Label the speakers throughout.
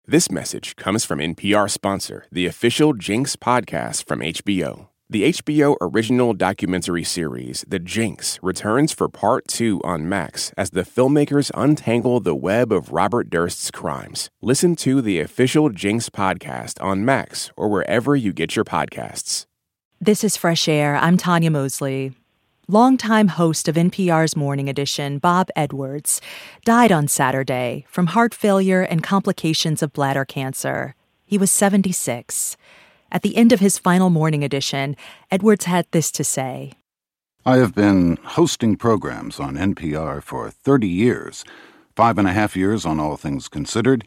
Speaker 1: This message comes from NPR sponsor, the official Jinx podcast from HBO. The HBO original documentary series, The Jinx, returns for Part 2 on Max as the filmmakers untangle the web of Robert Durst's crimes. Listen to the official Jinx podcast on Max or wherever you get your podcasts.
Speaker 2: This is Fresh Air. I'm Tanya Mosley. Longtime host of NPR's Morning Edition, Bob Edwards, died on Saturday from heart failure and complications of bladder cancer. He was 76. At the end of his final Morning Edition, Edwards had this to say.
Speaker 3: I have been hosting programs on NPR for 30 years, 5.5 years on All Things Considered,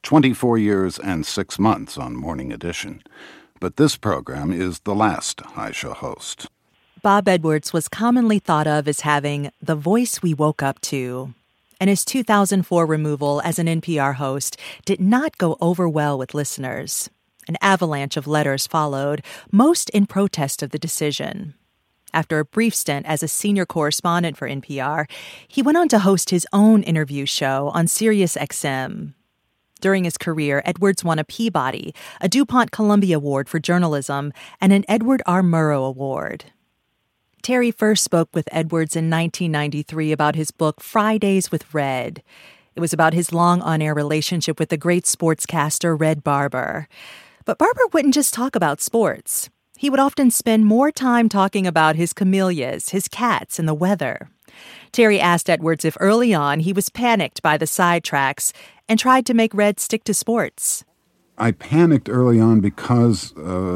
Speaker 3: 24 years and 6 months on Morning Edition. But this program is the last I shall host.
Speaker 2: Bob Edwards was commonly thought of as having the voice we woke up to. And his 2004 removal as an NPR host did not go over well with listeners. An avalanche of letters followed, most in protest of the decision. After a brief stint as a senior correspondent for NPR, he went on to host his own interview show on SiriusXM. During his career, Edwards won a Peabody, a DuPont Columbia Award for Journalism, and an Edward R. Murrow Award. Terry first spoke with Edwards in 1993 about his book Fridays with Red. It was about his long on-air relationship with the great sportscaster Red Barber. But Barber wouldn't just talk about sports. He would often spend more time talking about his camellias, his cats, and the weather. Terry asked Edwards if early on he was panicked by the sidetracks and tried to make Red stick to sports.
Speaker 3: I panicked early on because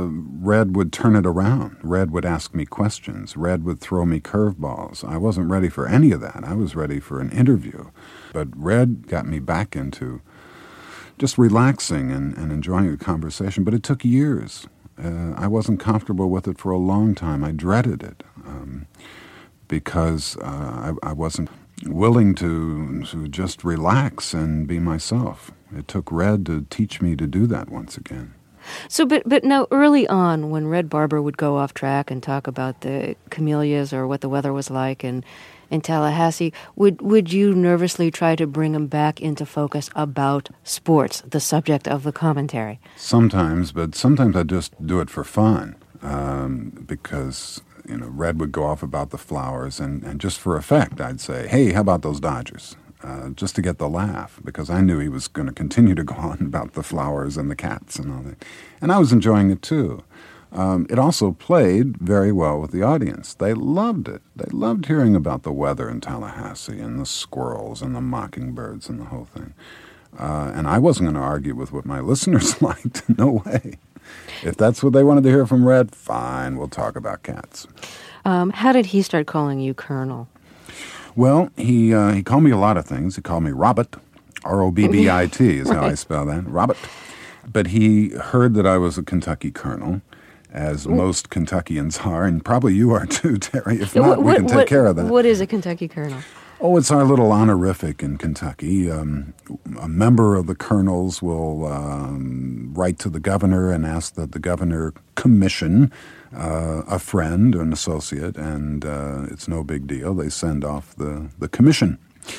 Speaker 3: Red would turn it around. Red would ask me questions. Red would throw me curveballs. I wasn't ready for any of that. I was ready for an interview. But Red got me back into just relaxing and enjoying the conversation. But it took years. I wasn't comfortable with it for a long time. I dreaded it because I wasn't willing to just relax and be myself. It took Red to teach me to do that once again.
Speaker 4: So, but now early on, when Red Barber would go off track and talk about the camellias or what the weather was like in Tallahassee, would you nervously try to bring him back into focus about sports, the subject of the commentary?
Speaker 3: Sometimes, but sometimes I just do it for fun because, Red would go off about the flowers and just for effect, I'd say, hey, how about those Dodgers? Just to get the laugh, because I knew he was going to continue to go on about the flowers and the cats and all that. And I was enjoying it too. It also played very well with the audience. They loved it. They loved hearing about the weather in Tallahassee and the squirrels and the mockingbirds and the whole thing. And I wasn't going to argue with what my listeners liked. No way. If that's what they wanted to hear from Red, fine, we'll talk about cats.
Speaker 4: How did he start calling you Colonel?
Speaker 3: Well, he called me a lot of things. He called me Robert, R-O-B-B-I-T is how I spell that, Robert. But he heard that I was a Kentucky colonel, as most Kentuckians are, and probably you are too, Terry. If not, we can take care of that.
Speaker 4: What is a Kentucky colonel?
Speaker 3: Oh, it's our little honorific in Kentucky. A member of the colonels will write to the governor and ask that the governor commission a friend, an associate, and it's no big deal. They send off the commission.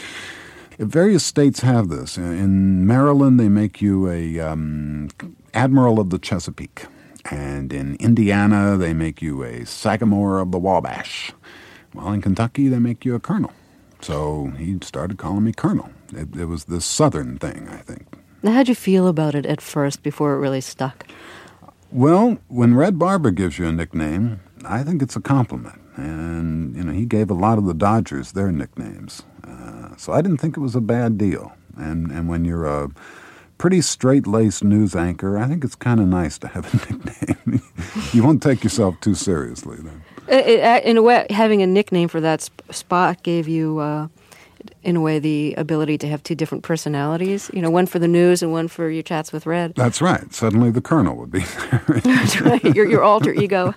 Speaker 3: Various states have this. In Maryland, they make you a admiral of the Chesapeake. And in Indiana, they make you a Sagamore of the Wabash. Well, in Kentucky, they make you a colonel. So he started calling me Colonel. It was this Southern thing, I think.
Speaker 4: Now, how'd you feel about it at first before it really stuck?
Speaker 3: Well, when Red Barber gives you a nickname, I think it's a compliment. And, he gave a lot of the Dodgers their nicknames. So I didn't think it was a bad deal. And when you're a pretty straight-laced news anchor, I think it's kind of nice to have a nickname. You won't take yourself too seriously then.
Speaker 4: In a way, having a nickname for that spot gave you, in a way, the ability to have two different personalities. One for the news and one for your chats with Red.
Speaker 3: That's right. Suddenly the Colonel would be there.
Speaker 4: That's right. Your alter ego.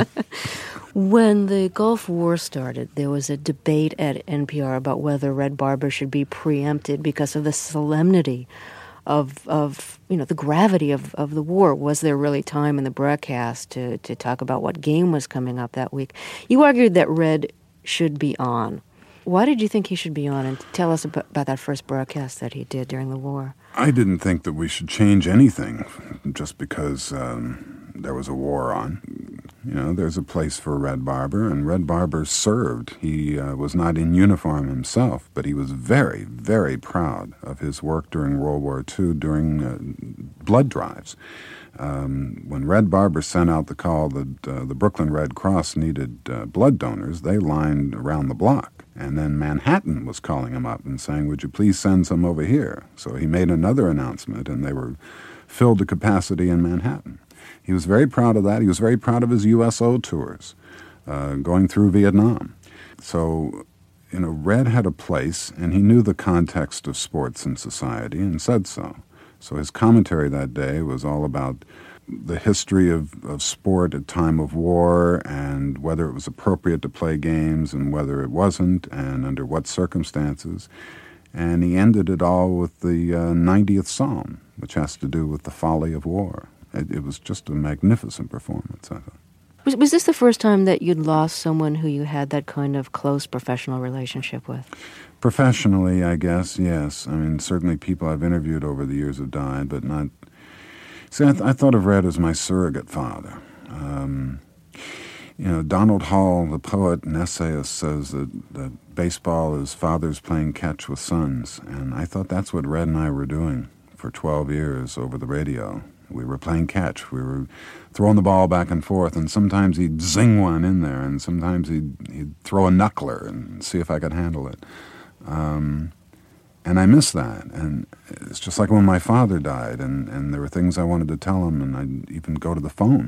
Speaker 4: When the Gulf War started, there was a debate at NPR about whether Red Barber should be preempted because of the solemnity of the gravity of the war. Was there really time in the broadcast to talk about what game was coming up that week? You argued that Red should be on. Why did you think he should be on? And tell us about that first broadcast that he did during the war.
Speaker 3: I didn't think that we should change anything just because there was a war on. You know, there's a place for Red Barber, and Red Barber served. He was not in uniform himself, but he was very, very proud of his work during World War II, during blood drives. When Red Barber sent out the call that the Brooklyn Red Cross needed blood donors, they lined around the block. And then Manhattan was calling him up and saying, would you please send some over here? So he made another announcement, and they were filled to capacity in Manhattan. He was very proud of that. He was very proud of his USO tours, going through Vietnam. So, you know, Red had a place, and he knew the context of sports in society and said so. So his commentary that day was all about the history of sport at time of war and whether it was appropriate to play games and whether it wasn't and under what circumstances. And he ended it all with the 90th Psalm, which has to do with the folly of war. It was just a magnificent performance, I thought.
Speaker 4: Was this the first time that you'd lost someone who you had that kind of close professional relationship with?
Speaker 3: Professionally, I guess, yes. I mean, certainly people I've interviewed over the years have died, but not... See, I thought of Red as my surrogate father. You know, Donald Hall, the poet and essayist, says that baseball is fathers playing catch with sons, and I thought that's what Red and I were doing for 12 years over the radio. We were playing catch. We were throwing the ball back and forth, and sometimes he'd zing one in there, and sometimes he'd throw a knuckler and see if I could handle it. And I miss that. And it's just like when my father died, and there were things I wanted to tell him, and I'd even go to the phone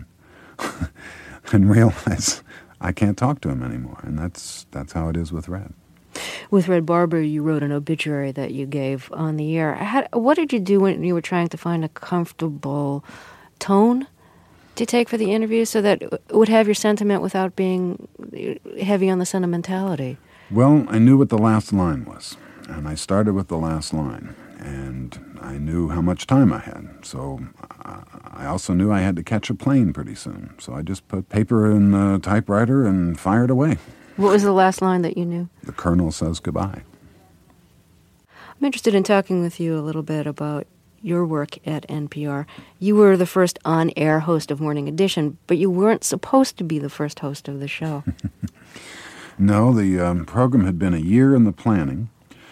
Speaker 3: and realize I can't talk to him anymore. And that's how it is with Red.
Speaker 4: With Red Barber, you wrote an obituary that you gave on the air. What did you do when you were trying to find a comfortable tone to take for the interview so that it would have your sentiment without being heavy on the sentimentality?
Speaker 3: Well, I knew what the last line was, and I started with the last line, and I knew how much time I had. So I also knew I had to catch a plane pretty soon. So I just put paper in the typewriter and fired away.
Speaker 4: What was the last line that you knew?
Speaker 3: The Colonel says goodbye.
Speaker 4: I'm interested in talking with you a little bit about your work at NPR. You were the first on-air host of Morning Edition, but you weren't supposed to be the first host of the show.
Speaker 3: No, the program had been a year in the planning,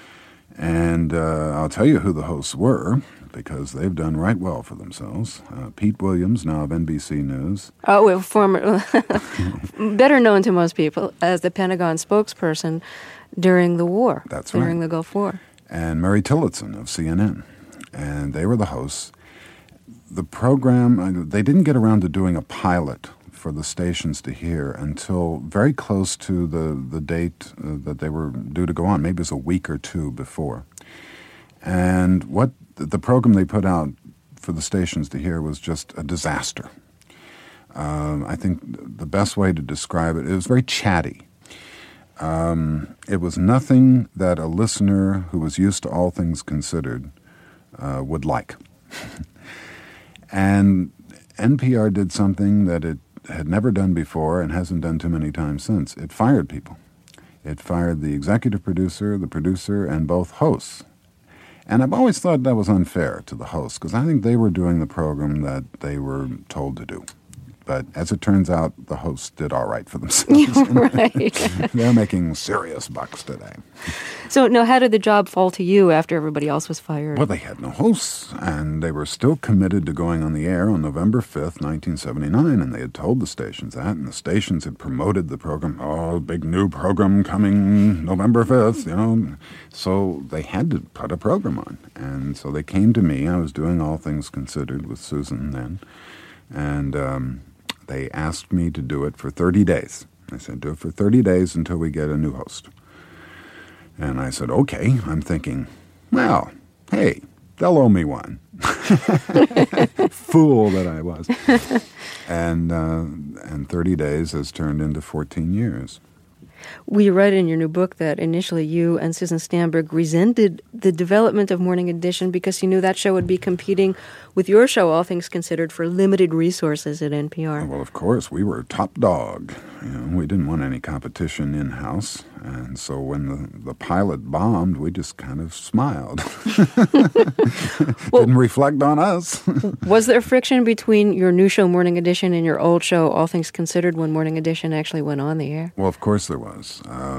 Speaker 3: and I'll tell you who the hosts were, because they've done right well for themselves. Pete Williams, now of NBC News.
Speaker 4: Oh, well, former, better known to most people as the Pentagon spokesperson during the war.
Speaker 3: That's right.
Speaker 4: During the Gulf War.
Speaker 3: And Mary Tillotson of CNN. And they were the hosts. The program, they didn't get around to doing a pilot for the stations to hear until very close to the date that they were due to go on. Maybe it was a week or two before. And what the program they put out for the stations to hear was just a disaster. I think the best way to describe it was very chatty. It was nothing that a listener who was used to All Things Considered would like. And NPR did something that it had never done before and hasn't done too many times since. It fired people. It fired the executive producer, the producer, and both hosts. And I've always thought that was unfair to the hosts, because I think they were doing the program that they were told to do. But as it turns out, the hosts did all right for themselves.
Speaker 4: Right.
Speaker 3: They're making serious bucks today.
Speaker 4: So, now, how did the job fall to you after everybody else was fired?
Speaker 3: Well, they had no hosts, and they were still committed to going on the air on November 5th, 1979, and they had told the stations that, and the stations had promoted the program. Oh, big new program coming November 5th, you know. So they had to put a program on. And so they came to me. I was doing All Things Considered with Susan then, and they asked me to do it for 30 days. I said, do it for 30 days until we get a new host. And I said, okay. I'm thinking, well, hey, they'll owe me one. Fool that I was. And 30 days has turned into 14 years.
Speaker 4: Well, you write in your new book that initially you and Susan Stamberg resented the development of Morning Edition because you knew that show would be competing with your show, All Things Considered, for limited resources at NPR.
Speaker 3: Well, of course, we were top dog. We didn't want any competition in-house. And so when the pilot bombed, we just kind of smiled. Didn't reflect on us.
Speaker 4: Was there friction between your new show, Morning Edition, and your old show, All Things Considered, when Morning Edition actually went on the air?
Speaker 3: Well, of course there was.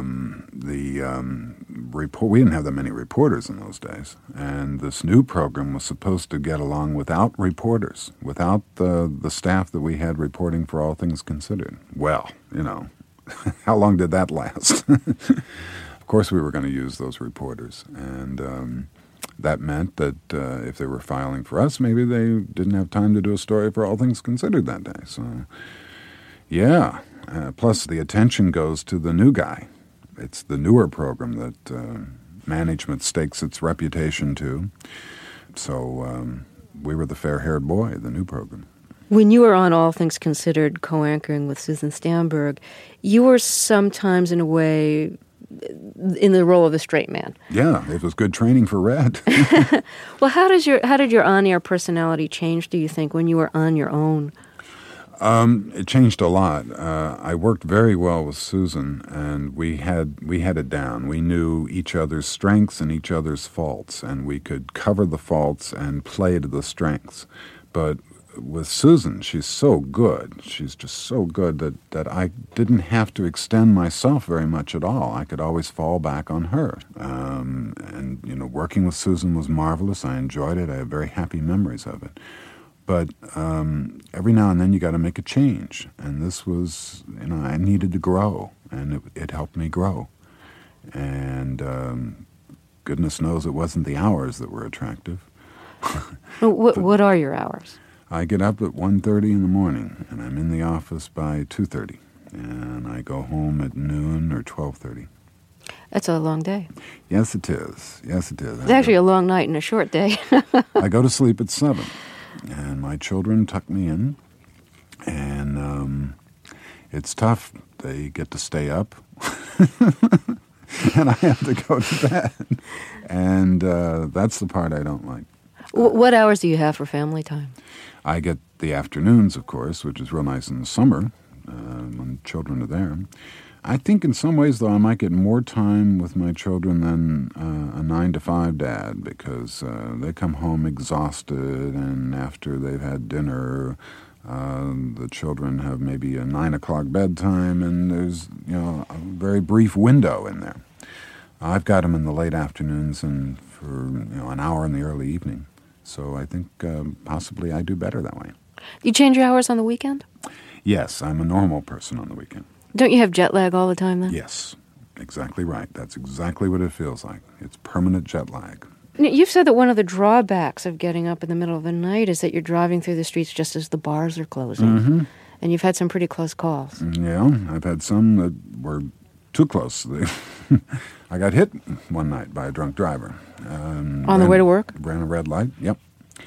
Speaker 3: We didn't have that many reporters in those days. And this new program was supposed to get along without reporters, without the staff that we had reporting for All Things Considered. Well, how long did that last? Of course we were going to use those reporters. And that meant that if they were filing for us, maybe they didn't have time to do a story for All Things Considered that day. So, yeah. Plus, the attention goes to the new guy. It's the newer program that management stakes its reputation to. So we were the fair-haired boy, the new program.
Speaker 4: When you were on All Things Considered, co-anchoring with Susan Stamberg, you were sometimes, in a way, in the role of the straight man.
Speaker 3: Yeah, it was good training for Red.
Speaker 4: Well, how did your on-air personality change, do you think, when you were on your own?
Speaker 3: It changed a lot. I worked very well with Susan, and we had it down. We knew each other's strengths and each other's faults, and we could cover the faults and play to the strengths. But with Susan, she's so good. She's just so good that I didn't have to extend myself very much at all. I could always fall back on her. And working with Susan was marvelous. I enjoyed it. I have very happy memories of it. But every now and then you got to make a change. And this was, I needed to grow, and it helped me grow. And goodness knows it wasn't the hours that were attractive.
Speaker 4: What are your hours?
Speaker 3: I get up at 1:30 in the morning, and I'm in the office by 2:30. And I go home at noon or 12:30.
Speaker 4: That's a long day.
Speaker 3: Yes, it is. Yes, it is.
Speaker 4: It's actually a long night and a short day.
Speaker 3: I go to sleep at 7. And my children tuck me in, and it's tough. They get to stay up, and I have to go to bed. And that's the part I don't like.
Speaker 4: What hours do you have for family time?
Speaker 3: I get the afternoons, of course, which is real nice in the summer when children are there. I think in some ways, though, I might get more time with my children than a 9-to-5 dad, because they come home exhausted, and after they've had dinner, the children have maybe a 9 o'clock bedtime, and there's a very brief window in there. I've got them in the late afternoons and for an hour in the early evening. So I think possibly I do better that way.
Speaker 4: Do you change your hours on the weekend?
Speaker 3: Yes, I'm a normal person on the weekend.
Speaker 4: Don't you have jet lag all the time then?
Speaker 3: Yes, exactly right. That's exactly what it feels like. It's permanent jet lag.
Speaker 4: You've said that one of the drawbacks of getting up in the middle of the night is that you're driving through the streets just as the bars are closing.
Speaker 3: Mm-hmm.
Speaker 4: And you've had some pretty close calls.
Speaker 3: Yeah, I've had some that were too close. I got hit one night by a drunk driver.
Speaker 4: On the way to work?
Speaker 3: Ran a red light, yep.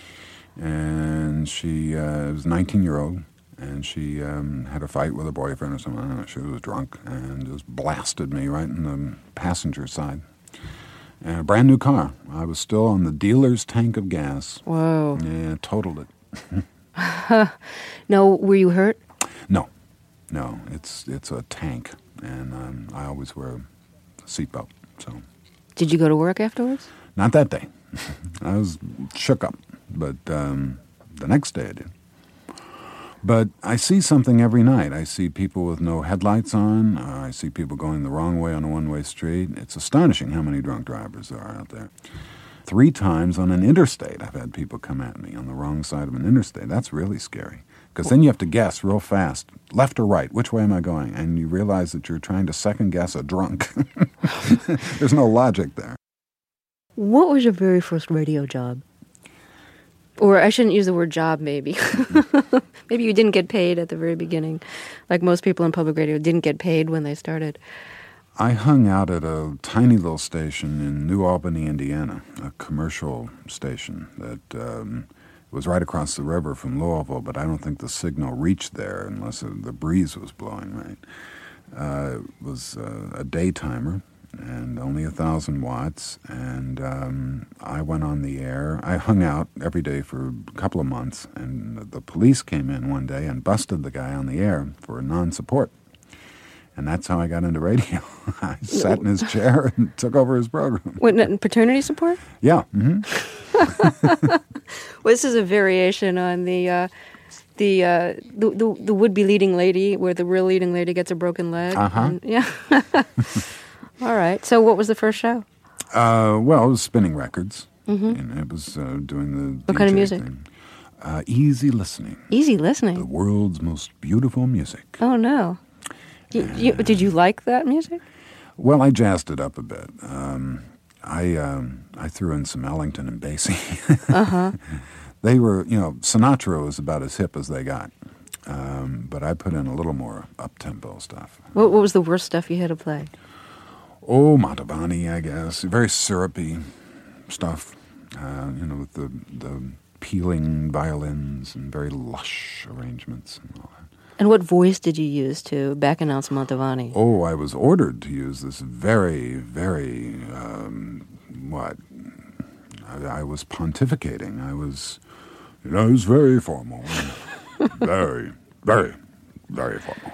Speaker 3: And she was a 19-year-old. And she had a fight with her boyfriend or something. I don't know, she was drunk and just blasted me right in the passenger side. And a brand new car. I was still on the dealer's tank of gas.
Speaker 4: Whoa.
Speaker 3: Yeah, totaled it.
Speaker 4: No, were you hurt?
Speaker 3: No, it's a tank, and I always wear a seatbelt. So.
Speaker 4: Did you go to work afterwards?
Speaker 3: Not that day. I was shook up, but the next day I did. But I see something every night. I see people with no headlights on. I see people going the wrong way on a one-way street. It's astonishing how many drunk drivers there are out there. 3 times on an interstate, I've had people come at me on the wrong side of an interstate. That's really scary. Because then you have to guess real fast, left or right, which way am I going? And you realize that you're trying to second-guess a drunk. There's no logic there.
Speaker 4: What was your very first radio job? Or I shouldn't use the word job, maybe. Maybe you didn't get paid at the very beginning. Like most people in public radio didn't get paid when they started.
Speaker 3: I hung out at a tiny little station in New Albany, Indiana, a commercial station that was right across the river from Louisville, but I don't think the signal reached there unless the breeze was blowing right. was a day timer and only 1,000 watts, and I went on the air. I hung out every day for a couple of months, and the police came in one day and busted the guy on the air for non-support. And that's how I got into radio. I sat in his chair and took over his program.
Speaker 4: What, paternity support?
Speaker 3: Yeah. Mm-hmm.
Speaker 4: Well, this is a variation on the would-be leading lady, where the real leading lady gets a broken leg.
Speaker 3: Uh-huh.
Speaker 4: Yeah. All right. So what was the first show?
Speaker 3: Well, it was spinning records. Mm-hmm. And it was doing the
Speaker 4: What
Speaker 3: DJ
Speaker 4: kind of music?
Speaker 3: thing. Easy listening.
Speaker 4: Easy
Speaker 3: The
Speaker 4: listening.
Speaker 3: world's most beautiful music.
Speaker 4: Oh, no. Did you like that music?
Speaker 3: Well, I jazzed it up a bit. I threw in some Ellington and Basie.
Speaker 4: Uh-huh.
Speaker 3: They were, Sinatra was about as hip as they got. But I put in a little more up-tempo stuff.
Speaker 4: What was the worst stuff you had to play?
Speaker 3: Oh, Mantovani, I guess. Very syrupy stuff, with the peeling violins and very lush arrangements and all that.
Speaker 4: And what voice did you use to back announce Mantovani?
Speaker 3: Oh, I was ordered to use this very, very, I was pontificating. I was very formal. Very, very, very formal.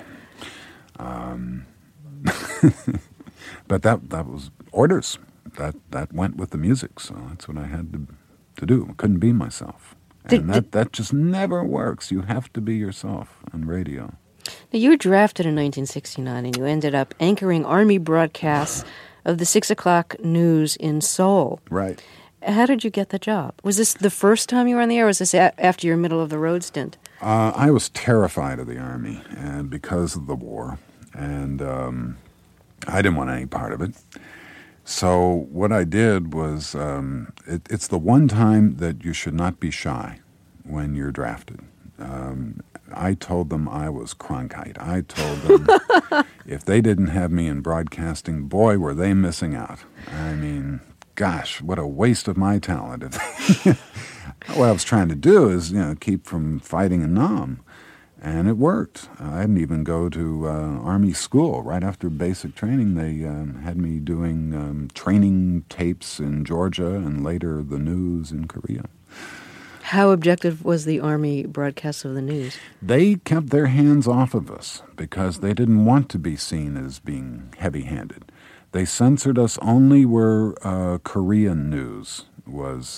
Speaker 3: But that was orders. That went with the music, so that's what I had to do. I couldn't be myself. And that just never works. You have to be yourself on radio.
Speaker 4: Now, you were drafted in 1969, and you ended up anchoring Army broadcasts of the 6 o'clock news in Seoul.
Speaker 3: Right.
Speaker 4: How did you get the job? Was this the first time you were on the air, or was this after your middle-of-the-road stint?
Speaker 3: I was terrified of the Army because of the war, and I didn't want any part of it. So what I did was, it's the one time that you should not be shy when you're drafted. I told them I was Cronkite. I told them if they didn't have me in broadcasting, boy, were they missing out. I mean, gosh, what a waste of my talent. What I was trying to do is, keep from fighting in Nam. And it worked. I didn't even go to Army school. Right after basic training, they had me doing training tapes in Georgia and later the news in Korea.
Speaker 4: How objective was the Army broadcast of the news?
Speaker 3: They kept their hands off of us because they didn't want to be seen as being heavy-handed. They censored us only where Korean news was...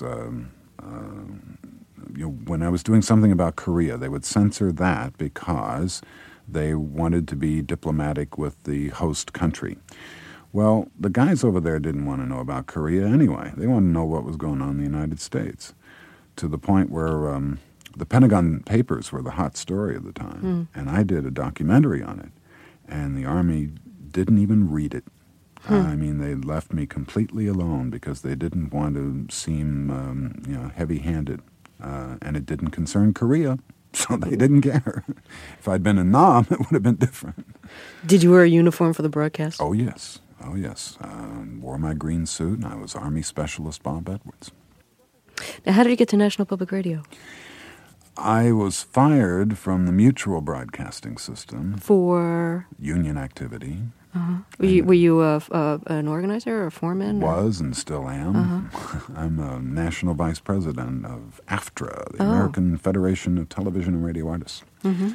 Speaker 3: when I was doing something about Korea, they would censor that because they wanted to be diplomatic with the host country. Well, the guys over there didn't want to know about Korea anyway. They wanted to know what was going on in the United States, to the point where the Pentagon Papers were the hot story of the time, and I did a documentary on it, and the Army didn't even read it. I mean, they left me completely alone because they didn't want to seem, heavy-handed. And it didn't concern Korea, so they didn't care. If I'd been in Nam, it would have been different.
Speaker 4: Did you wear a uniform for the broadcast?
Speaker 3: Oh, yes. Wore my green suit, and I was Army Specialist Bob Edwards.
Speaker 4: Now, how did you get to National Public Radio?
Speaker 3: I was fired from the Mutual Broadcasting System.
Speaker 4: For?
Speaker 3: Union activity.
Speaker 4: Uh-huh. Were you an organizer or a foreman?
Speaker 3: Was and still am. Uh-huh. I'm a national vice president of AFTRA, the American Federation of Television and Radio Artists. Mm-hmm.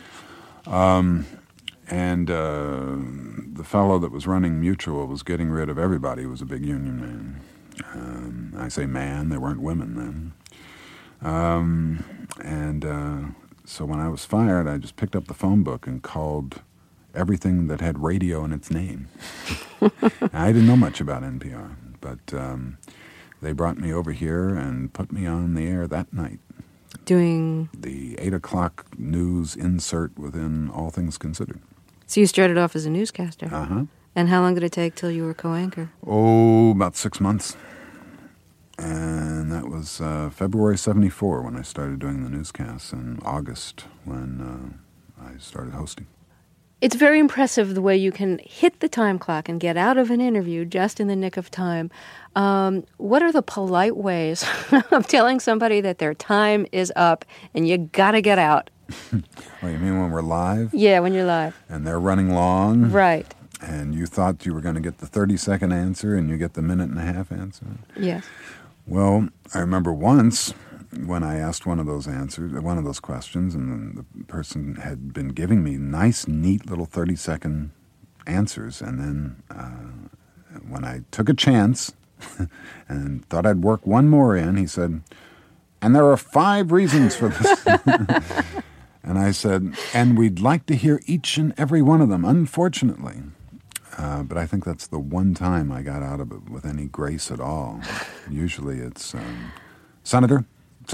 Speaker 3: The fellow that was running Mutual was getting rid of everybody who was a big union man. I say man, there weren't women then. So when I was fired, I just picked up the phone book and called everything that had radio in its name. I didn't know much about NPR, but they brought me over here and put me on the air that night.
Speaker 4: Doing?
Speaker 3: The 8 o'clock news insert within All Things Considered.
Speaker 4: So you started off as a newscaster?
Speaker 3: Uh-huh.
Speaker 4: And how long did it take till you were co-anchor?
Speaker 3: Oh, about 6 months. And that was February 74 when I started doing the newscasts, and August when I started hosting.
Speaker 4: It's very impressive the way you can hit the time clock and get out of an interview just in the nick of time. What are the polite ways of telling somebody that their time is up and you got to get out?
Speaker 3: Oh, you mean when we're live?
Speaker 4: Yeah, when you're live.
Speaker 3: And they're running long?
Speaker 4: Right.
Speaker 3: And you thought you were going to get the 30-second answer and you get the minute-and-a-half answer?
Speaker 4: Yes.
Speaker 3: Well, I remember once when I asked one of those questions, and the person had been giving me nice, neat little 30-second answers, and then when I took a chance and thought I'd work one more in, he said, "And there are 5 reasons for this." And I said, "And we'd like to hear each and every one of them, unfortunately." But I think that's the one time I got out of it with any grace at all. Usually it's, Senator,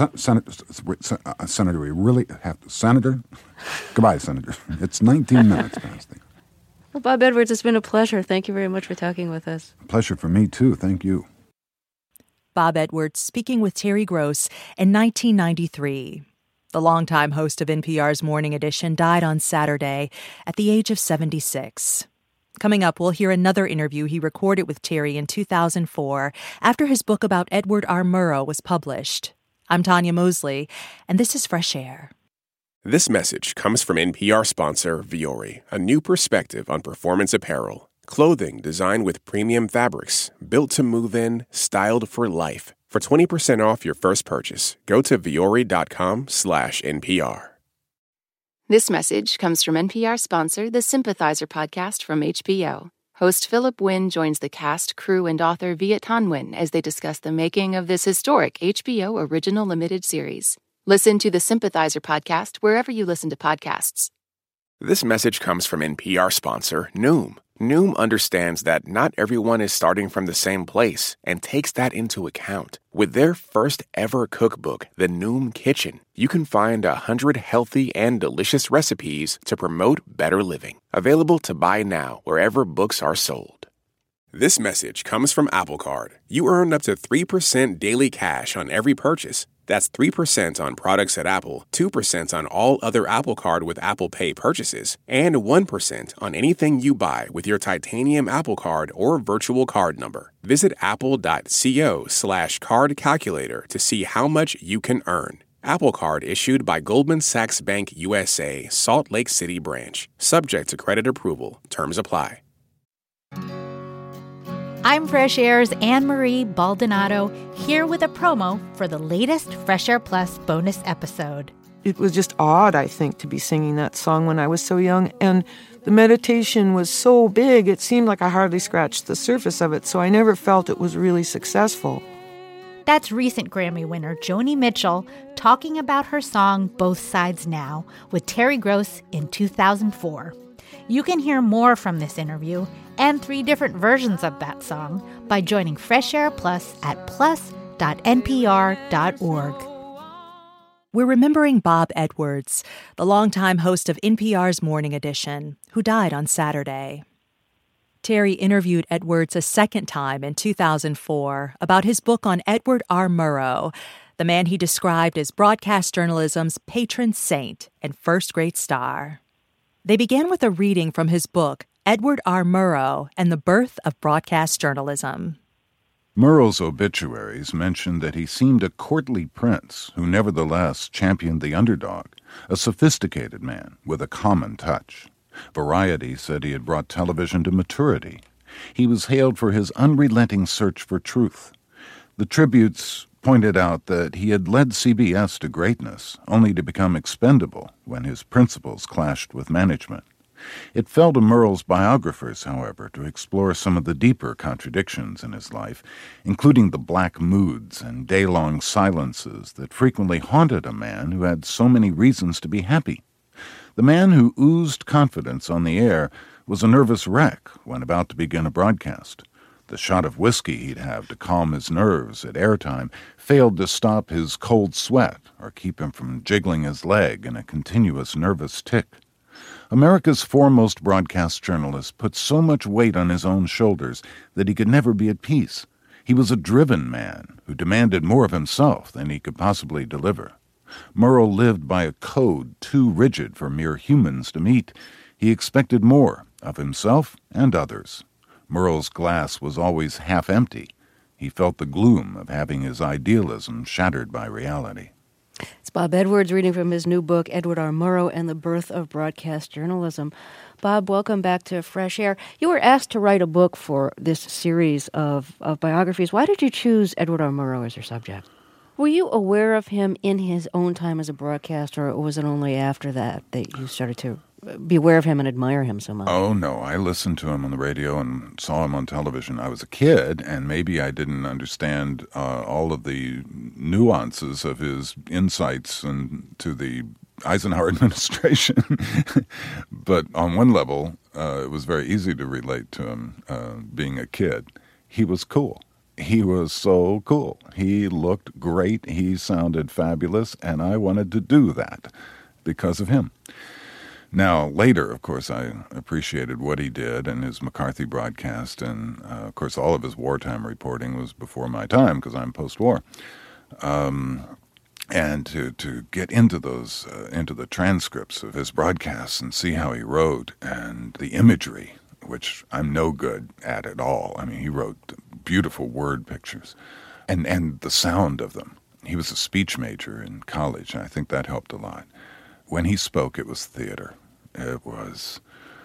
Speaker 3: Senator, we really have to, Senator? Goodbye, Senator. It's 19 minutes past the hour.
Speaker 4: Well, Bob Edwards, it's been a pleasure. Thank you very much for talking with us.
Speaker 3: A pleasure for me, too. Thank you.
Speaker 2: Bob Edwards speaking with Terry Gross in 1993. The longtime host of NPR's Morning Edition died on Saturday at the age of 76. Coming up, we'll hear another interview he recorded with Terry in 2004 after his book about Edward R. Murrow was published. I'm Tanya Mosley, and this is Fresh Air.
Speaker 1: This message comes from NPR sponsor Vuori, a new perspective on performance apparel. Clothing designed with premium fabrics, built to move in, styled for life. For 20% off your first purchase, go to vuori.com/NPR.
Speaker 5: This message comes from NPR sponsor, the Sympathizer podcast from HBO. Host Philip Wynn joins the cast, crew, and author Viet Thanh Nguyen as they discuss the making of this historic HBO original limited series. Listen to the Sympathizer podcast wherever you listen to podcasts.
Speaker 1: This message comes from NPR sponsor Noom. Noom understands that not everyone is starting from the same place and takes that into account. With their first ever cookbook, The Noom Kitchen, you can find 100 healthy and delicious recipes to promote better living. Available to buy now wherever books are sold. This message comes from Apple Card. You earn up to 3% daily cash on every purchase. That's 3% on products at Apple, 2% on all other Apple Card with Apple Pay purchases, and 1% on anything you buy with your titanium Apple Card or virtual card number. Visit apple.co/card calculator to see how much you can earn. Apple Card issued by Goldman Sachs Bank USA, Salt Lake City branch. Subject to credit approval. Terms apply.
Speaker 6: I'm Fresh Air's Anne-Marie Baldonado, here with a promo for the latest Fresh Air Plus bonus episode.
Speaker 7: It was just odd, I think, to be singing that song when I was so young, and the meditation was so big, it seemed like I hardly scratched the surface of it, so I never felt it was really successful.
Speaker 6: That's recent Grammy winner Joni Mitchell talking about her song Both Sides Now with Terry Gross in 2004. You can hear more from this interview and 3 different versions of that song by joining Fresh Air Plus at plus.npr.org.
Speaker 2: We're remembering Bob Edwards, the longtime host of NPR's Morning Edition, who died on Saturday. Terry interviewed Edwards a second time in 2004 about his book on Edward R. Murrow, the man he described as broadcast journalism's patron saint and first-grade star. They began with a reading from his book, Edward R. Murrow and the Birth of Broadcast Journalism.
Speaker 3: Murrow's obituaries mentioned that he seemed a courtly prince who nevertheless championed the underdog, a sophisticated man with a common touch. Variety said he had brought television to maturity. He was hailed for his unrelenting search for truth. The tributes pointed out that he had led CBS to greatness, only to become expendable when his principles clashed with management. It fell to Murrow's biographers, however, to explore some of the deeper contradictions in his life, including the black moods and day-long silences that frequently haunted a man who had so many reasons to be happy. The man who oozed confidence on the air was a nervous wreck when about to begin a broadcast. The shot of whiskey he'd have to calm his nerves at airtime failed to stop his cold sweat or keep him from jiggling his leg in a continuous nervous tic. America's foremost broadcast journalist put so much weight on his own shoulders that he could never be at peace. He was a driven man who demanded more of himself than he could possibly deliver. Murrow lived by a code too rigid for mere humans to meet. He expected more of himself and others. Murrow's glass was always half empty. He felt the gloom of having his idealism shattered by reality.
Speaker 4: It's Bob Edwards reading from his new book, Edward R. Murrow and the Birth of Broadcast Journalism. Bob, welcome back to Fresh Air. You were asked to write a book for this series of biographies. Why did you choose Edward R. Murrow as your subject? Were you aware of him in his own time as a broadcaster, or was it only after that you started to be aware of him and admire him so much?
Speaker 3: Oh, no. I listened to him on the radio and saw him on television. I was a kid, and maybe I didn't understand all of the nuances of his insights into the Eisenhower administration. But on one level, it was very easy to relate to him being a kid. He was cool. He was so cool. He looked great. He sounded fabulous, and I wanted to do that because of him. Now, later, of course, I appreciated what he did and his McCarthy broadcast, and, of course, all of his wartime reporting was before my time because I'm post-war. And to get into those, into the transcripts of his broadcasts and see how he wrote and the imagery, which I'm no good at all. I mean, he wrote beautiful word pictures and the sound of them. He was a speech major in college, and I think that helped a lot. When he spoke, it was theater. It was,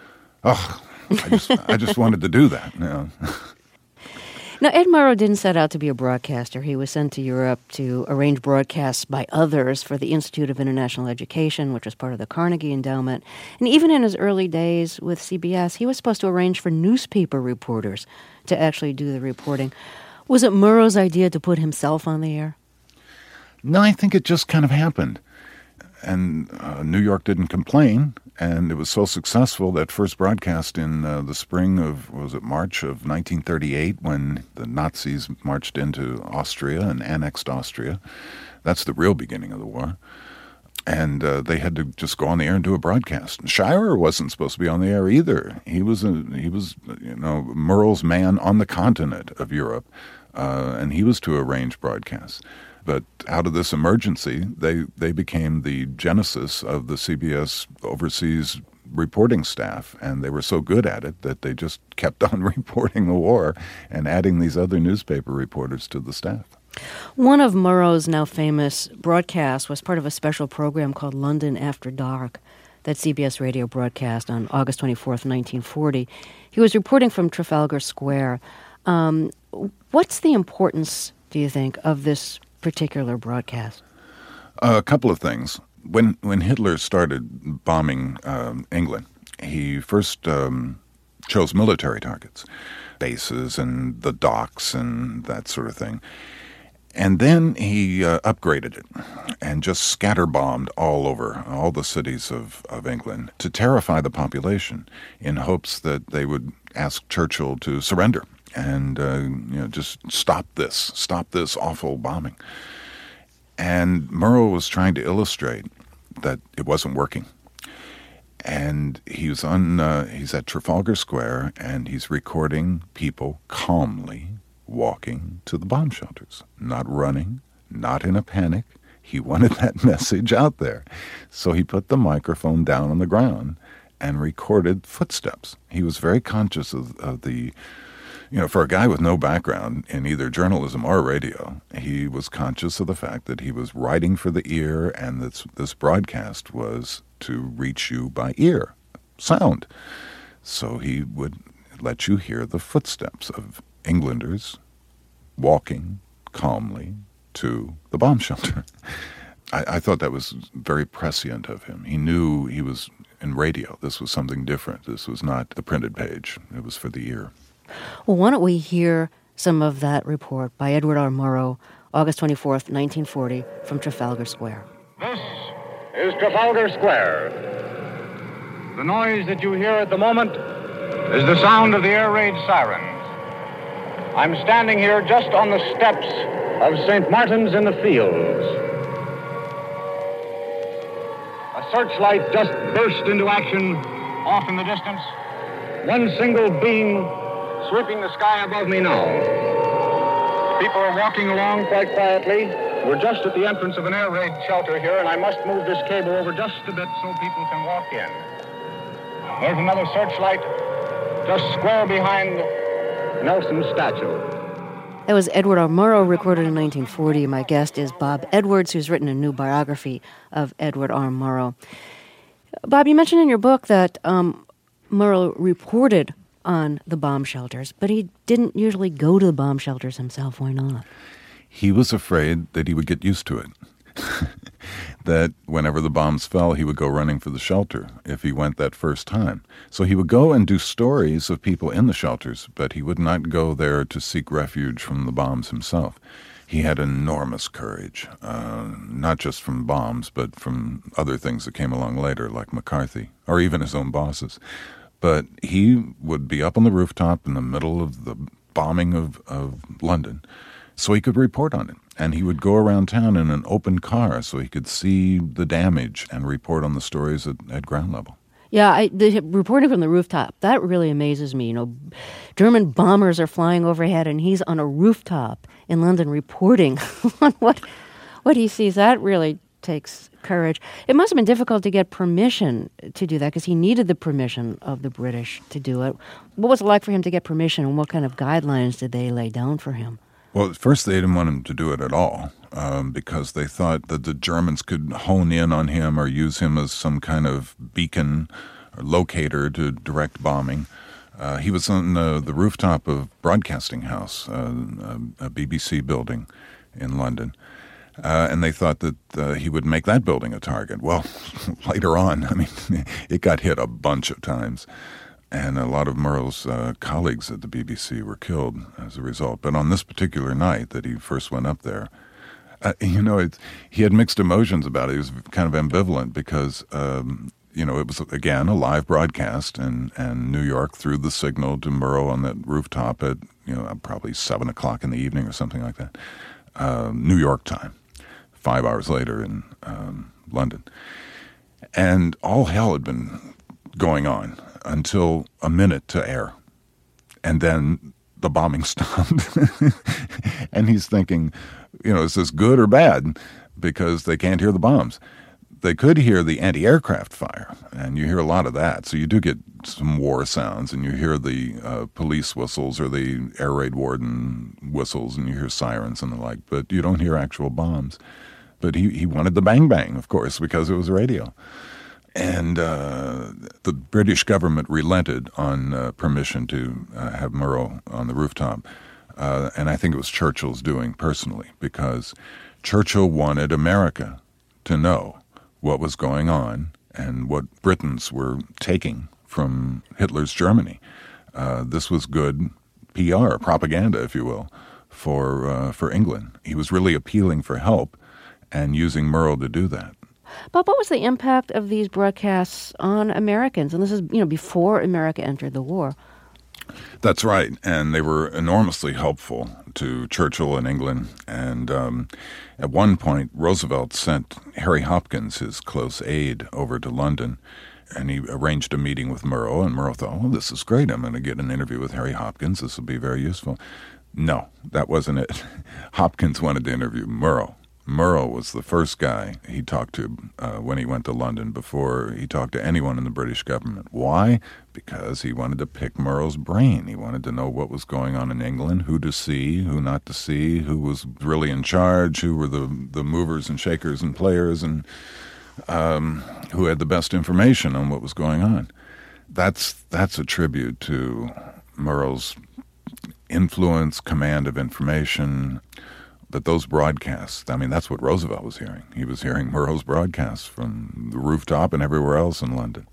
Speaker 3: I just wanted to do that. You know?
Speaker 4: Now, Ed Murrow didn't set out to be a broadcaster. He was sent to Europe to arrange broadcasts by others for the Institute of International Education, which was part of the Carnegie Endowment. And even in his early days with CBS, he was supposed to arrange for newspaper reporters to actually do the reporting. Was it Murrow's idea to put himself on the air?
Speaker 3: No, I think it just kind of happened. And New York didn't complain, and it was so successful that first broadcast in the spring of, March of 1938, when the Nazis marched into Austria and annexed Austria. That's the real beginning of the war. And they had to just go on the air and do a broadcast. And Shirer wasn't supposed to be on the air either. He was Murrow's man on the continent of Europe, and he was to arrange broadcasts. But out of this emergency, they became the genesis of the CBS overseas reporting staff, and they were so good at it that they just kept on reporting the war and adding these other newspaper reporters to the staff.
Speaker 4: One of Murrow's now famous broadcasts was part of a special program called London After Dark that CBS Radio broadcast on August 24th, 1940. He was reporting from Trafalgar Square. What's the importance, do you think, of this particular broadcast?
Speaker 3: A couple of things. When Hitler started bombing England, he first chose military targets, bases and the docks and that sort of thing. And then he upgraded it and just scatterbombed all over, all the cities of England to terrify the population in hopes that they would ask Churchill to surrender and just stop this awful bombing. And Murrow was trying to illustrate that it wasn't working. And he's at Trafalgar Square, and he's recording people calmly walking to the bomb shelters, not running, not in a panic. He wanted that message out there. So he put the microphone down on the ground and recorded footsteps. He was very conscious of the, for a guy with no background in either journalism or radio, he was conscious of the fact that he was writing for the ear, and this broadcast was to reach you by ear, sound. So he would let you hear the footsteps of Englanders walking calmly to the bomb shelter. I thought that was very prescient of him. He knew he was in radio. This was something different. This was not the printed page. It was for the ear.
Speaker 4: Well, why don't we hear some of that report by Edward R. Murrow, August 24th, 1940, from Trafalgar Square.
Speaker 8: This is Trafalgar Square. The noise that you hear at the moment is the sound of the air raid sirens. I'm standing here just on the steps of St. Martin's in the Fields. A searchlight just burst into action off in the distance. One single beam sweeping the sky above me now. People are walking along quite quietly. We're just at the entrance of an air raid shelter here, and I must move this cable over just a bit so people can walk in. There's another searchlight just square behind Nelson's statue.
Speaker 4: That was Edward R. Murrow, recorded in 1940. My guest is Bob Edwards, who's written a new biography of Edward R. Murrow. Bob, you mentioned in your book that Murrow reported on the bomb shelters, but he didn't usually go to the bomb shelters himself. Why not?
Speaker 3: He was afraid that he would get used to it. That whenever the bombs fell, he would go running for the shelter if he went that first time. So he would go and do stories of people in the shelters, but he would not go there to seek refuge from the bombs himself. He had enormous courage, not just from bombs, but from other things that came along later, like McCarthy, or even his own bosses. But he would be up on the rooftop in the middle of the bombing of London, so he could report on it. And he would go around town in an open car so he could see the damage and report on the stories at ground level.
Speaker 4: Yeah, the reporting from the rooftop, that really amazes me. You know, German bombers are flying overhead and he's on a rooftop in London reporting on what he sees. That really takes courage. It must have been difficult to get permission to do that because he needed the permission of the British to do it. What was it like for him to get permission, and what kind of guidelines did they lay down for him?
Speaker 3: Well, at first they didn't want him to do it at all because they thought that the Germans could hone in on him or use him as some kind of beacon or locator to direct bombing. He was on the rooftop of Broadcasting House, a BBC building in London, and they thought that he would make that building a target. Well, later on, I mean, it got hit a bunch of times. And a lot of Murrow's colleagues at the BBC were killed as a result. But on this particular night that he first went up there, he had mixed emotions about it. He was kind of ambivalent because, it was, again, a live broadcast, and New York threw the signal to Murrow on that rooftop at, probably 7 o'clock in the evening or something like that, New York time, 5 hours later in London. And all hell had been going on until a minute to air. And then the bombing stopped. And he's thinking, is this good or bad? Because they can't hear the bombs. They could hear the anti-aircraft fire, and you hear a lot of that. So you do get some war sounds, and you hear the police whistles or the air raid warden whistles, and you hear sirens and the like, but you don't hear actual bombs. But he wanted the bang-bang, of course, because it was radio. And the British government relented on permission to have Murrow on the rooftop. And I think it was Churchill's doing personally, because Churchill wanted America to know what was going on and what Britons were taking from Hitler's Germany. This was good PR, propaganda, if you will, for England. He was really appealing for help and using Murrow to do that.
Speaker 4: But what was the impact of these broadcasts on Americans? And this is, before America entered the war.
Speaker 3: That's right. And they were enormously helpful to Churchill and England. And at one point, Roosevelt sent Harry Hopkins, his close aide, over to London. And he arranged a meeting with Murrow. And Murrow thought, well, this is great. I'm going to get an interview with Harry Hopkins. This will be very useful. No, that wasn't it. Hopkins wanted to interview Murrow. Murrow was the first guy he talked to when he went to London before he talked to anyone in the British government. Why? Because he wanted to pick Murrow's brain. He wanted to know what was going on in England, who to see, who not to see, who was really in charge, who were the movers and shakers and players, and who had the best information on what was going on. That's a tribute to Murrow's influence, command of information. But those broadcasts, that's what Roosevelt was hearing. He was hearing Murrow's broadcasts from the rooftop and everywhere else in London.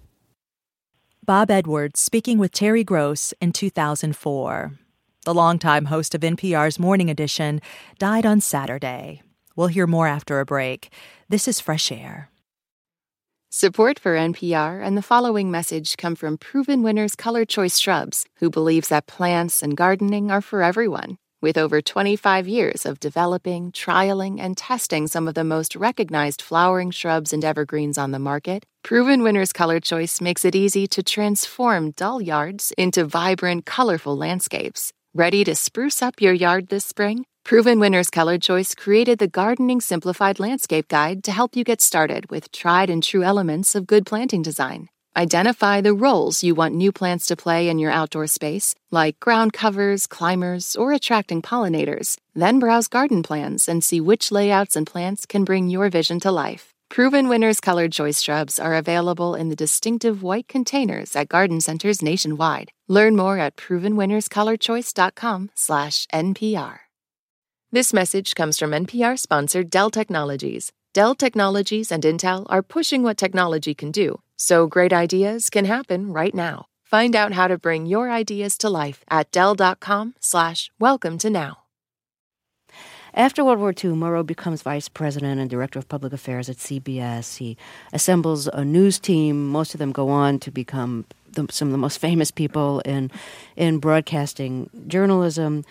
Speaker 2: Bob Edwards speaking with Terry Gross in 2004. The longtime host of NPR's Morning Edition died on Saturday. We'll hear more after a break. This is Fresh Air.
Speaker 5: Support for NPR and the following message come from Proven Winners Color Choice Shrubs, who believes that plants and gardening are for everyone. With over 25 years of developing, trialing, and testing some of the most recognized flowering shrubs and evergreens on the market, Proven Winners Color Choice makes it easy to transform dull yards into vibrant, colorful landscapes. Ready to spruce up your yard this spring? Proven Winners Color Choice created the Gardening Simplified Landscape Guide to help you get started with tried and true elements of good planting design. Identify the roles you want new plants to play in your outdoor space, like ground covers, climbers, or attracting pollinators. Then browse garden plans and see which layouts and plants can bring your vision to life. Proven Winners colored choice shrubs are available in the distinctive white containers at garden centers nationwide. Learn more at provenwinnerscolorchoice.com/NPR. This message comes from NPR sponsor Dell Technologies. Dell Technologies and Intel are pushing what technology can do, so great ideas can happen right now. Find out how to bring your ideas to life at Dell.com/welcome to now.
Speaker 4: After World War II, Murrow becomes vice president and director of public affairs at CBS. He assembles a news team. Most of them go on to become some of the most famous people in broadcasting journalism.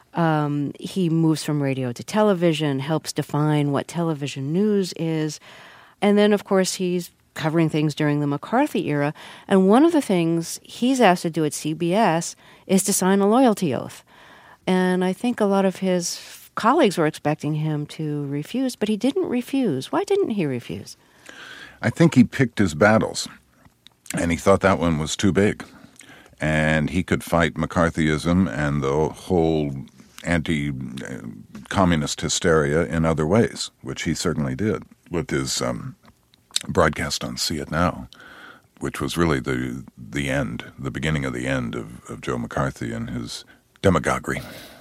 Speaker 4: He moves from radio to television, helps define what television news is. And then, of course, he's covering things during the McCarthy era. And one of the things he's asked to do at CBS is to sign a loyalty oath. And I think a lot of his colleagues were expecting him to refuse, but he didn't refuse. Why didn't he refuse?
Speaker 3: I think he picked his battles, and he thought that one was too big. And he could fight McCarthyism and the whole anti-communist hysteria in other ways, which he certainly did with his broadcast on See It Now, which was really the beginning of the end of Joe McCarthy and his demagoguery.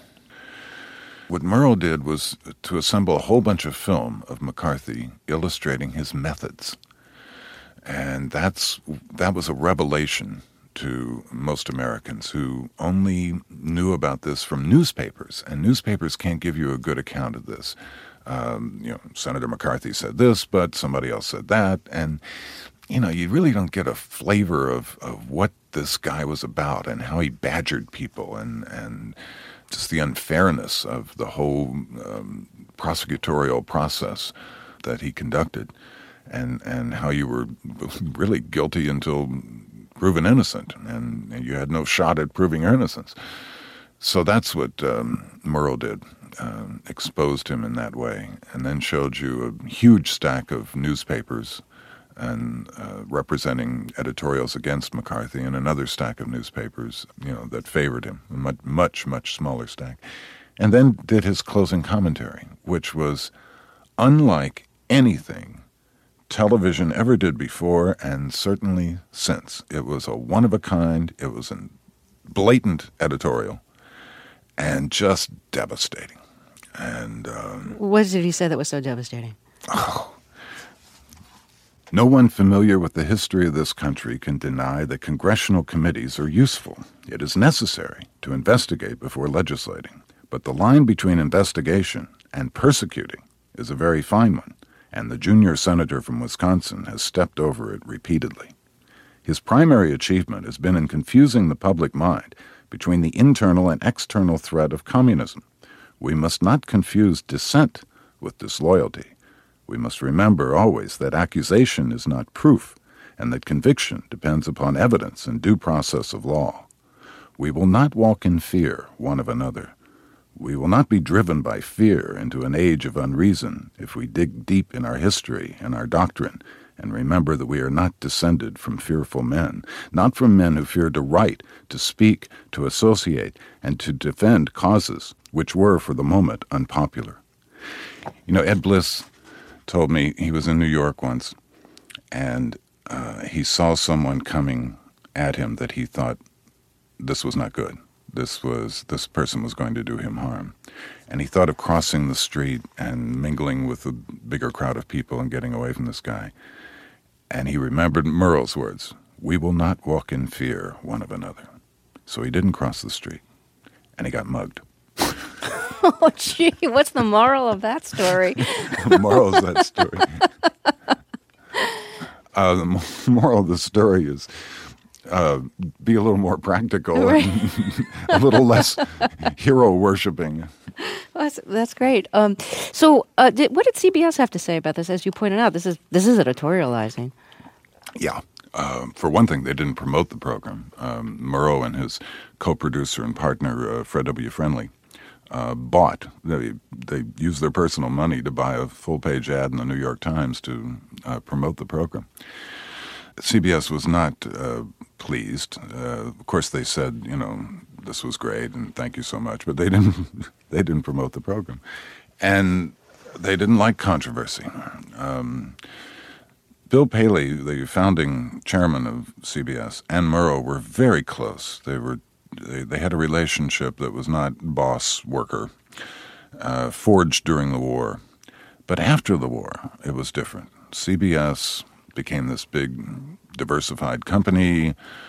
Speaker 3: What Murrow did was to assemble a whole bunch of film of McCarthy illustrating his methods. And that was a revelation to most Americans who only knew about this from newspapers, and newspapers can't give you a good account of this. Senator McCarthy said this, but somebody else said that, and you really don't get a flavor of what this guy was about and how he badgered people and just the unfairness of the whole prosecutorial process that he conducted, and how you were really guilty until proven innocent, and you had no shot at proving your innocence. So that's what Murrow did, exposed him in that way, and then showed you a huge stack of newspapers and representing editorials against McCarthy, and another stack of newspapers, that favored him, a much, much smaller stack. And then did his closing commentary, which was unlike anything television ever did before, and certainly since. It was a one-of-a-kind, it was a blatant editorial, and just devastating. And
Speaker 4: what did he say that was so devastating?
Speaker 3: No one familiar with the history of this country can deny that congressional committees are useful. It is necessary to investigate before legislating. But the line between investigation and persecuting is a very fine one, and the junior senator from Wisconsin has stepped over it repeatedly. His primary achievement has been in confusing the public mind between the internal and external threat of communism. We must not confuse dissent with disloyalty. We must remember always that accusation is not proof, and that conviction depends upon evidence and due process of law. We will not walk in fear one of another. We will not be driven by fear into an age of unreason if we dig deep in our history and our doctrine and remember that we are not descended from fearful men, not from men who feared to write, to speak, to associate, and to defend causes which were, for the moment, unpopular. Ed Bliss told me he was in New York once, and he saw someone coming at him that he thought this was not good. This person was going to do him harm. And he thought of crossing the street and mingling with a bigger crowd of people and getting away from this guy. And he remembered Murrow's words, "We will not walk in fear one of another." So he didn't cross the street, and he got mugged.
Speaker 4: Oh, gee, what's the moral of that story?
Speaker 3: The moral of that story. The moral of the story is be a little more practical, right, and a little less hero worshiping.
Speaker 4: Well, that's great. So what did CBS have to say about this? As you pointed out, this is editorializing.
Speaker 3: Yeah. For one thing, they didn't promote the program. Murrow and his co-producer and partner, Fred W. Friendly, bought. They used their personal money to buy a full-page ad in the New York Times to promote the program. CBS was not pleased. Of course, they said, this was great and thank you so much, but they didn't promote the program, and they didn't like controversy. Bill Paley, the founding chairman of CBS, and Murrow were very close. They had a relationship that was not boss-worker, forged during the war. But after the war, it was different. CBS became this big, diversified company.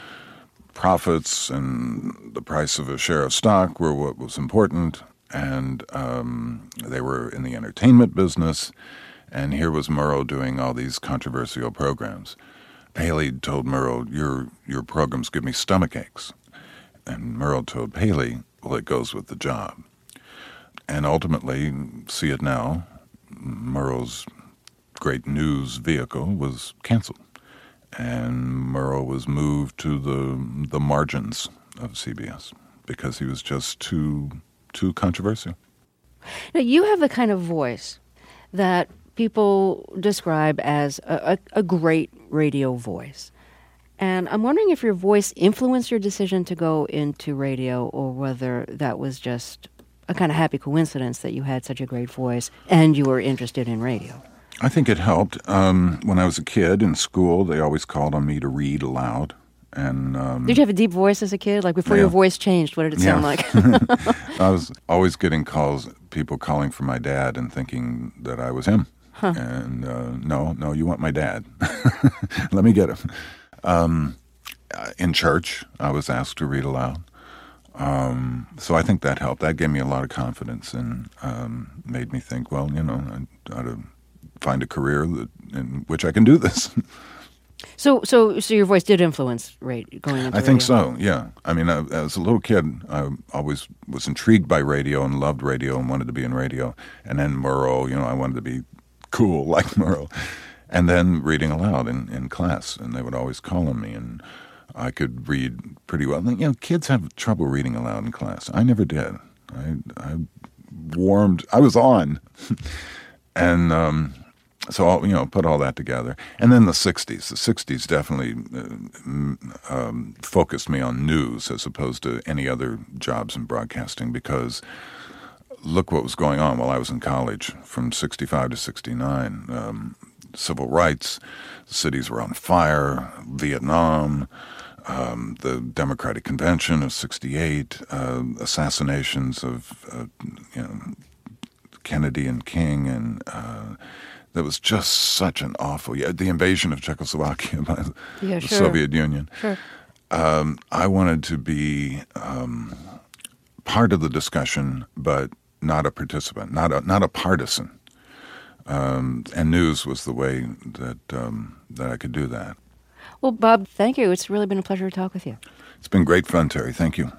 Speaker 3: Profits and the price of a share of stock were what was important, and they were in the entertainment business. And here was Murrow doing all these controversial programs. Paley told Murrow, your programs give me stomach aches. And Murrow told Paley, well, it goes with the job. And ultimately, see it now, Murrow's great news vehicle was canceled. And Murrow was moved to the margins of CBS because he was just too controversial.
Speaker 4: Now, you have the kind of voice that people describe as a great radio voice. And I'm wondering if your voice influenced your decision to go into radio, or whether that was just a kind of happy coincidence that you had such a great voice and you were interested in radio.
Speaker 3: I think it helped. When I was a kid in school, they always called on me to read aloud. And
Speaker 4: did you have a deep voice as a kid? Like before your voice changed, what did it sound like?
Speaker 3: I was always getting calls, people calling for my dad and thinking that I was him. Huh. And no, you want my dad. Let me get him. In church, I was asked to read aloud. So I think that helped. That gave me a lot of confidence and made me think, well, I ought to find a career in which I can do this.
Speaker 4: So your voice did influence going into radio?
Speaker 3: I think so, yeah. I mean, as a little kid, I always was intrigued by radio and loved radio and wanted to be in radio. And then Murrow, I wanted to be cool like Murrow. And then reading aloud in class, and they would always call on me, and I could read pretty well. Kids have trouble reading aloud in class. I never did. I was on. And so, put all that together. And then the 60s. The 60s definitely focused me on news as opposed to any other jobs in broadcasting, because look what was going on while I was in college from 65 to 69. Civil rights, cities were on fire, Vietnam, the Democratic Convention of 68, assassinations of Kennedy and King, and that was just such an awful, the invasion of Czechoslovakia by the Soviet Union.
Speaker 4: Sure.
Speaker 3: I wanted to be part of the discussion, but not a participant, not a partisan. And news was the way that I could do that.
Speaker 4: Well, Bob, thank you. It's really been a pleasure to talk with you.
Speaker 3: It's been great fun, Terry. Thank you.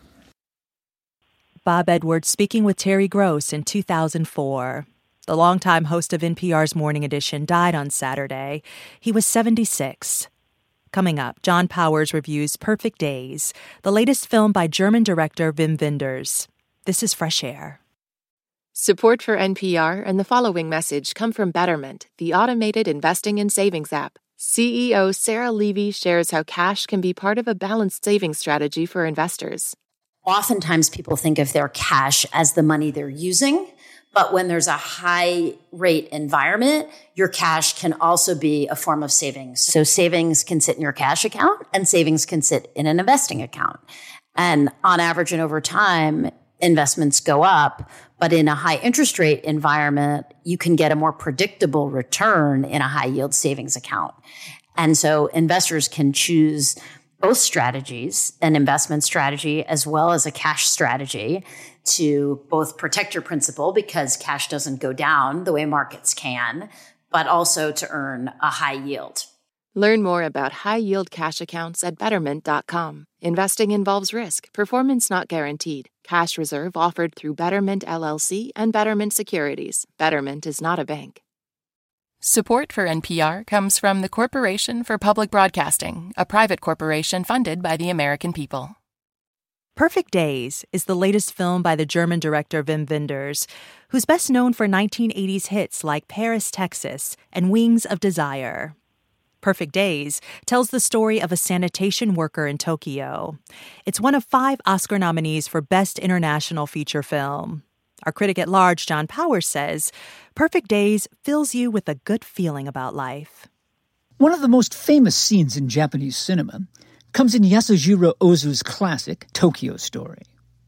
Speaker 2: Bob Edwards speaking with Terry Gross in 2004. The longtime host of NPR's Morning Edition died on Saturday. He was 76. Coming up, John Powers reviews Perfect Days, the latest film by German director Wim Wenders. This is Fresh Air.
Speaker 5: Support for NPR and the following message come from Betterment, the automated investing and savings app. CEO Sarah Levy shares how cash can be part of a balanced savings strategy for investors.
Speaker 9: Oftentimes people think of their cash as the money they're using, but when there's a high rate environment, your cash can also be a form of savings. So savings can sit in your cash account and savings can sit in an investing account. And on average and over time, investments go up, but in a high interest rate environment, you can get a more predictable return in a high yield savings account. And so investors can choose both strategies, an investment strategy as well as a cash strategy, to both protect your principal because cash doesn't go down the way markets can, but also to earn a high yield.
Speaker 5: Learn more about high-yield cash accounts at Betterment.com. Investing involves risk. Performance not guaranteed. Cash reserve offered through Betterment LLC and Betterment Securities. Betterment is not a bank. Support for NPR comes from the Corporation for Public Broadcasting, a private corporation funded by the American people.
Speaker 2: Perfect Days is the latest film by the German director Wim Wenders, who's best known for 1980s hits like Paris, Texas, and Wings of Desire. Perfect Days tells the story of a sanitation worker in Tokyo. It's one of 5 Oscar nominees for Best International Feature Film. Our critic at large, John Powers, says, Perfect Days fills you with a good feeling about life.
Speaker 10: One of the most famous scenes in Japanese cinema comes in Yasujiro Ozu's classic Tokyo Story.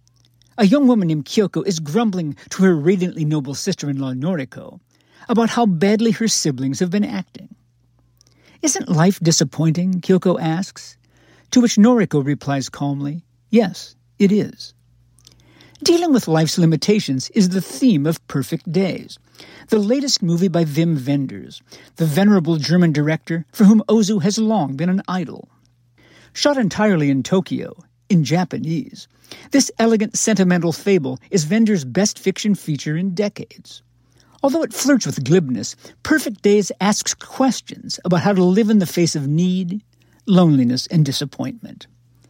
Speaker 10: A young woman named Kyoko is grumbling to her radiantly noble sister-in-law Noriko about how badly her siblings have been acting. "Isn't life disappointing?" Kyoko asks, to which Noriko replies calmly, "Yes, it is." Dealing with life's limitations is the theme of Perfect Days, the latest movie by Wim Wenders, the venerable German director for whom Ozu has long been an idol. Shot entirely in Tokyo, in Japanese, this elegant sentimental fable is Wenders' best fiction feature in decades. Although it flirts with glibness, Perfect Days asks questions about how to live in the face of need, loneliness, and disappointment.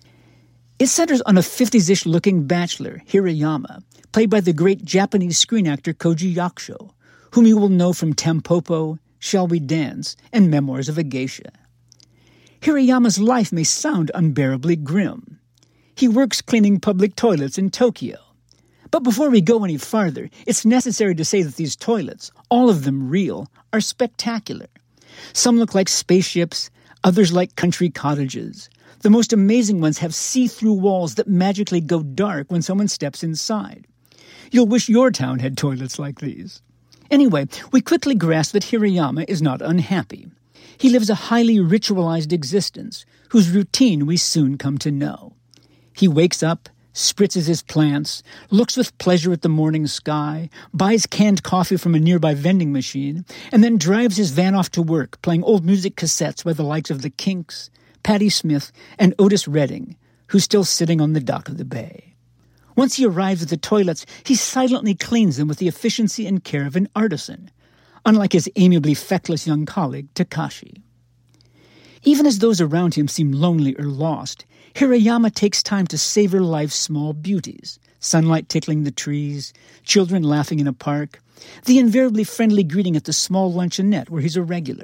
Speaker 10: It centers on a 50s-ish looking bachelor, Hirayama, played by the great Japanese screen actor Koji Yakusho, whom you will know from Tampopo, Shall We Dance, and Memoirs of a Geisha. Hirayama's life may sound unbearably grim. He works cleaning public toilets in Tokyo. But before we go any farther, it's necessary to say that these toilets, all of them real, are spectacular. Some look like spaceships, others like country cottages. The most amazing ones have see-through walls that magically go dark when someone steps inside. You'll wish your town had toilets like these. Anyway, we quickly grasp that Hirayama is not unhappy. He lives a highly ritualized existence, whose routine we soon come to know. He wakes up, spritzes his plants, looks with pleasure at the morning sky, buys canned coffee from a nearby vending machine, and then drives his van off to work, playing old music cassettes by the likes of the Kinks, Patti Smith, and Otis Redding, who's still sitting on the dock of the bay. Once he arrives at the toilets, he silently cleans them with the efficiency and care of an artisan, unlike his amiably feckless young colleague, Takashi. Even as those around him seem lonely or lost, Hirayama takes time to savor life's small beauties, sunlight tickling the trees, children laughing in a park, the invariably friendly greeting at the small luncheonette where he's a regular.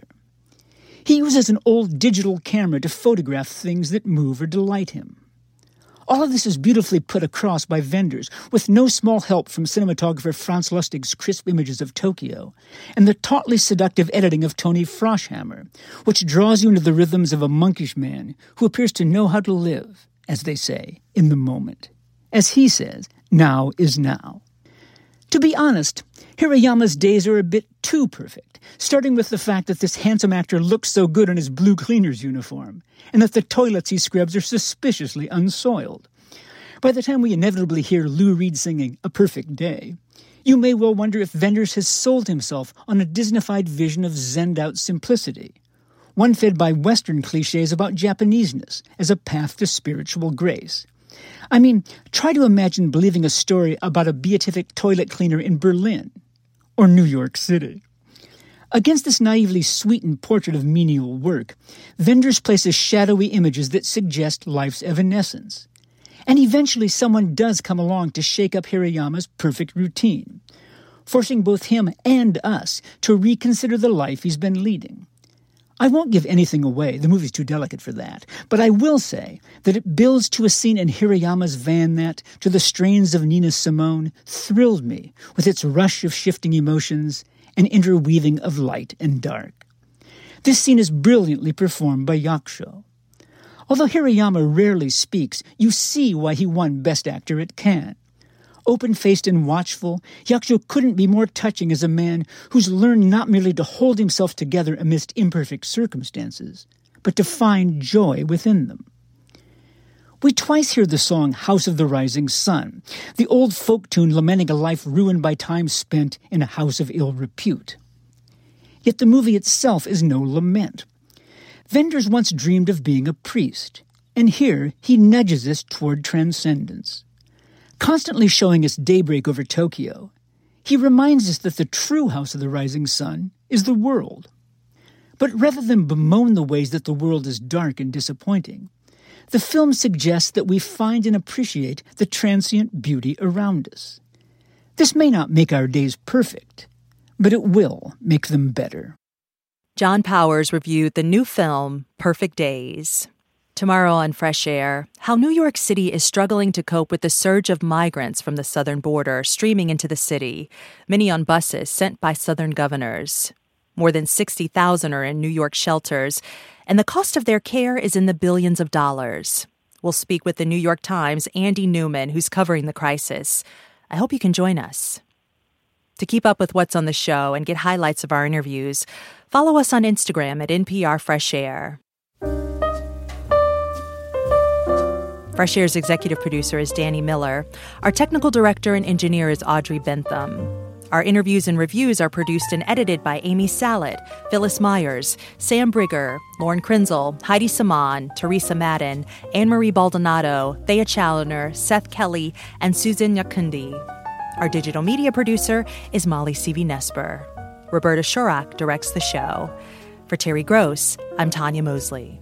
Speaker 10: He uses an old digital camera to photograph things that move or delight him. All of this is beautifully put across by Wenders, with no small help from cinematographer Franz Lustig's crisp images of Tokyo, and the tautly seductive editing of Tony Froschhammer, which draws you into the rhythms of a monkish man who appears to know how to live, as they say, in the moment. As he says, now is now. To be honest, Hirayama's days are a bit too perfect, starting with the fact that this handsome actor looks so good in his blue cleaner's uniform, and that the toilets he scrubs are suspiciously unsoiled. By the time we inevitably hear Lou Reed singing A Perfect Day, you may well wonder if Wenders has sold himself on a Disneyfied vision of zenned-out simplicity, one fed by Western cliches about Japaneseness as a path to spiritual grace. I mean, try to imagine believing a story about a beatific toilet cleaner in Berlin or New York City. Against this naively sweetened portrait of menial work, Wenders places shadowy images that suggest life's evanescence. And eventually someone does come along to shake up Hirayama's perfect routine, forcing both him and us to reconsider the life he's been leading. I won't give anything away, the movie's too delicate for that, but I will say that it builds to a scene in Hirayama's van that, to the strains of Nina Simone, thrilled me with its rush of shifting emotions and interweaving of light and dark. This scene is brilliantly performed by Yakusho. Although Hirayama rarely speaks, you see why he won Best Actor at Cannes. Open-faced and watchful, Yakusho couldn't be more touching as a man who's learned not merely to hold himself together amidst imperfect circumstances, but to find joy within them. We twice hear the song House of the Rising Sun, the old folk tune lamenting a life ruined by time spent in a house of ill repute. Yet the movie itself is no lament. Wenders once dreamed of being a priest, and here he nudges us toward transcendence. Constantly showing us daybreak over Tokyo, he reminds us that the true House of the Rising Sun is the world. But rather than bemoan the ways that the world is dark and disappointing, the film suggests that we find and appreciate the transient beauty around us. This may not make our days perfect, but it will make them better.
Speaker 2: John Powers reviewed the new film, Perfect Days. Tomorrow on Fresh Air, how New York City is struggling to cope with the surge of migrants from the southern border streaming into the city, many on buses sent by southern governors. More than 60,000 are in New York shelters, and the cost of their care is in the billions of dollars. We'll speak with the New York Times' Andy Newman, who's covering the crisis. I hope you can join us. To keep up with what's on the show and get highlights of our interviews, follow us on Instagram at NPR Fresh Air. Fresh Air's executive producer is Danny Miller. Our technical director and engineer is Audrey Bentham. Our interviews and reviews are produced and edited by Amy Salet, Phyllis Myers, Sam Brigger, Lauren Krenzel, Heidi Saman, Teresa Madden, Anne-Marie Baldonado, Thea Challoner, Seth Kelly, and Susan Nyakundi. Our digital media producer is Molly Seavey-Nesper. Roberta Shurak directs the show. For Terry Gross, I'm Tanya Mosley.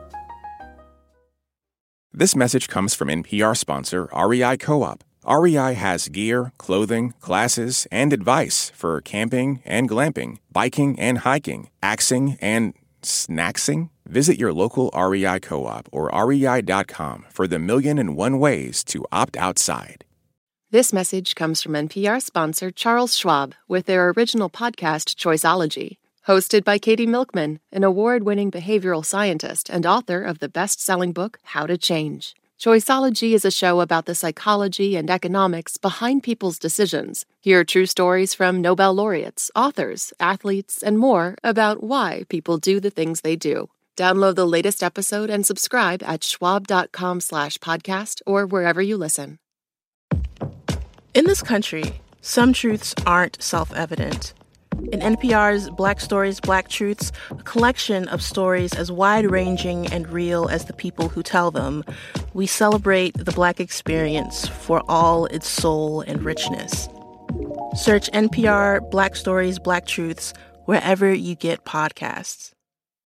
Speaker 1: This message comes from NPR sponsor REI Co-op. REI has gear, clothing, classes, and advice for camping and glamping, biking and hiking, axing and snacksing. Visit your local REI Co-op or rei.com for the 1,000,001 ways to opt outside.
Speaker 5: This message comes from NPR sponsor Charles Schwab with their original podcast, Choiceology. Hosted by Katie Milkman, an award-winning behavioral scientist and author of the best-selling book, How to Change. Choiceology is a show about the psychology and economics behind people's decisions. Hear true stories from Nobel laureates, authors, athletes, and more about why people do the things they do. Download the latest episode and subscribe at schwab.com/podcast or wherever you listen.
Speaker 11: In this country, some truths aren't self-evident. In NPR's Black Stories, Black Truths, a collection of stories as wide-ranging and real as the people who tell them, we celebrate the Black experience for all its soul and richness. Search NPR Black Stories, Black Truths wherever you get podcasts.